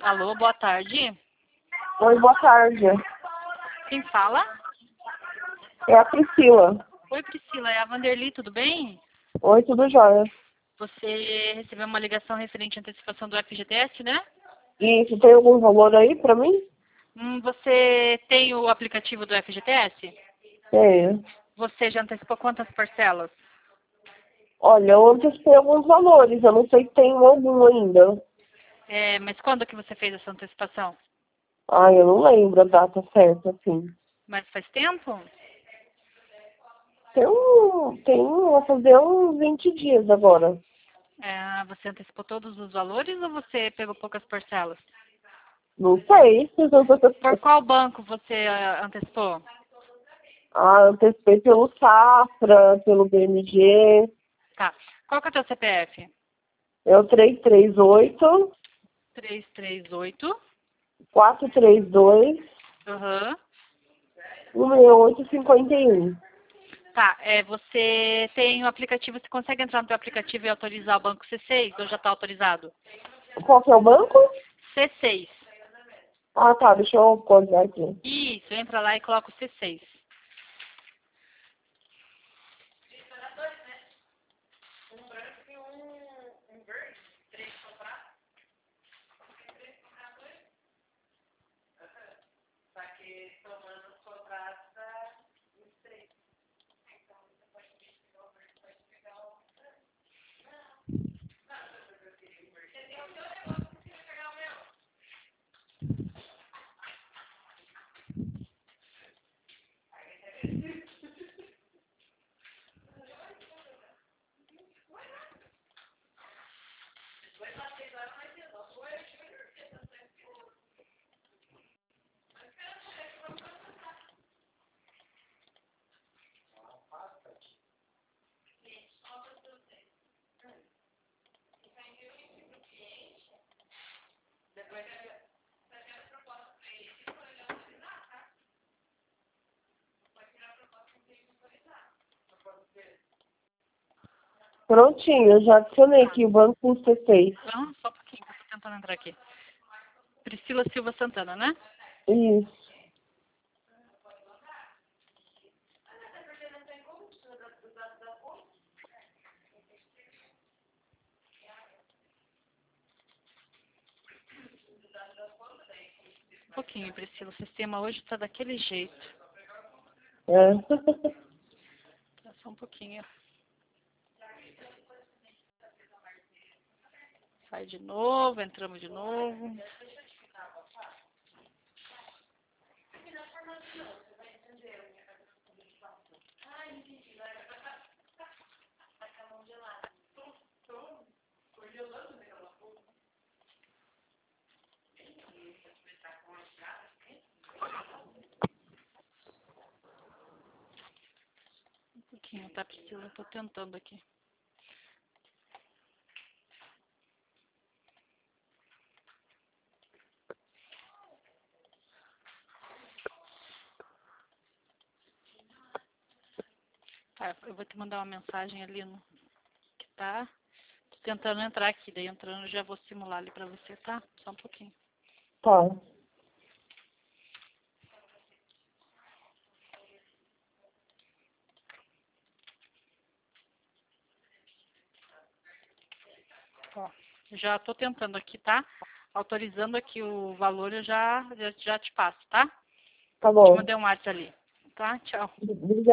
Alô, boa tarde. Oi, boa tarde. Quem fala? É a Priscila. Oi, Priscila, é a Vanderly, tudo bem? Oi, tudo jóia? Você recebeu uma ligação referente à antecipação do FGTS, né? Isso, tem algum valor aí pra mim? Você tem o aplicativo do FGTS? Tenho. Você já antecipou quantas parcelas? Olha, eu antecipei alguns valores, eu não sei se tem algum ainda. Mas quando que você fez essa antecipação? Ai, eu não lembro a data certa, assim. Mas faz tempo? Vai fazer uns 20 dias agora. Você antecipou todos os valores ou você pegou poucas parcelas? Não sei. Por qual banco você antecipou? Antecipei pelo Safra, pelo BMG. Tá. Qual que é o teu CPF? É o 338 338. 432 Aham. 16851. Tá, você tem o aplicativo, você consegue entrar no teu aplicativo e autorizar o banco C6 ou já está autorizado? Qual que é o banco? C6. Ah, tá, deixa eu acordar aqui. Isso, entra lá e coloca o C6. Prontinho, eu já adicionei aqui o banco C6. Não, só um pouquinho, que eu tô tentando entrar aqui. Priscila Silva Santana, né? Isso. Um pouquinho, Priscila. O sistema hoje tá daquele jeito. É. Tá só um pouquinho. Sai de novo, entramos de novo. Um pouquinho, tá, Priscila? Eu tô tentando aqui. Tá, eu vou te mandar uma mensagem ali no que tá. Tô tentando entrar aqui, daí entrando eu já vou simular ali pra você, tá? Só um pouquinho. Tá. Ó, já tô tentando aqui, tá? Autorizando aqui o valor, eu já te passo, tá? Tá Te bom. mandei um WhatsApp ali, tá? Tchau. Obrigada.